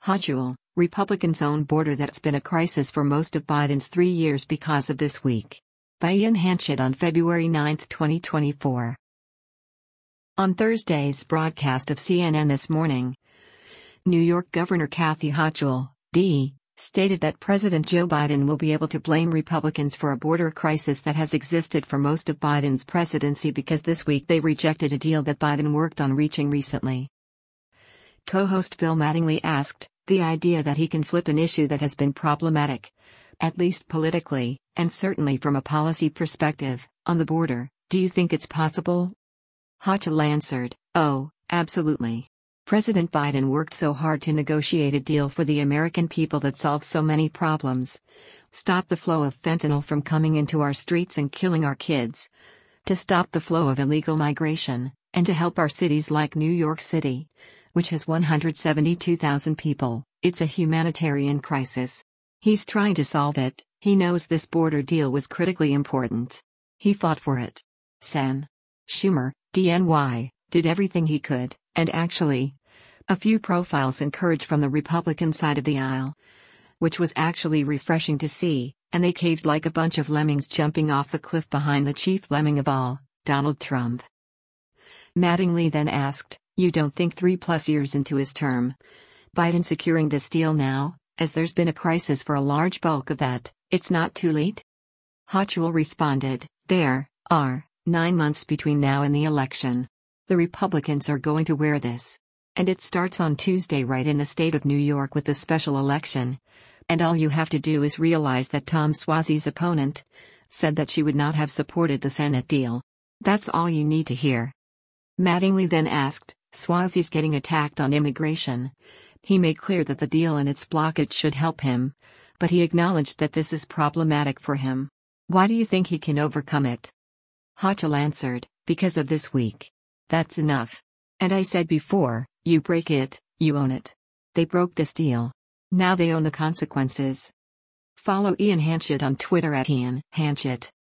Hochul, Republicans' own border that's been a crisis for most of Biden's 3 years because of this week. By Ian Hanchett on February 9, 2024. On Thursday's broadcast of CNN This Morning, New York Governor Kathy Hochul, D., stated that President Joe Biden will be able to blame Republicans for a border crisis that has existed for most of Biden's presidency because this week they rejected a deal that Biden worked on reaching recently. Co-host Phil Mattingly asked, the idea that he can flip an issue that has been problematic, at least politically, and certainly from a policy perspective, on the border, do you think it's possible? Hochul answered, oh, absolutely. President Biden worked so hard to negotiate a deal for the American people that solves so many problems. Stop the flow of fentanyl from coming into our streets and killing our kids. To stop the flow of illegal migration, and to help our cities like New York City, which has 172,000 people. It's a humanitarian crisis. He's trying to solve it. He knows this border deal was critically important. He fought for it. Sam Schumer, DNY, did everything he could, and actually, a few profiles encouraged from the Republican side of the aisle, which was actually refreshing to see, and they caved like a bunch of lemmings jumping off the cliff behind the chief lemming of all, Donald Trump. Mattingly then asked, you don't think 3+ years into his term, Biden securing this deal now, as there's been a crisis for a large bulk of that, it's not too late? Hochul responded, there are 9 months between now and the election. The Republicans are going to wear this. And it starts on Tuesday right in the state of New York with the special election. And all you have to do is realize that Tom Suozzi's opponent said that she would not have supported the Senate deal. That's all you need to hear. Mattingly then asked, Suozzi's getting attacked on immigration. He made clear that the deal and its blockage should help him, but he acknowledged that this is problematic for him. Why do you think he can overcome it? Hochul answered, because of this week. That's enough. And I said before, you break it, you own it. They broke this deal. Now they own the consequences. Follow Ian Hanchett on Twitter @Ian Hanchett.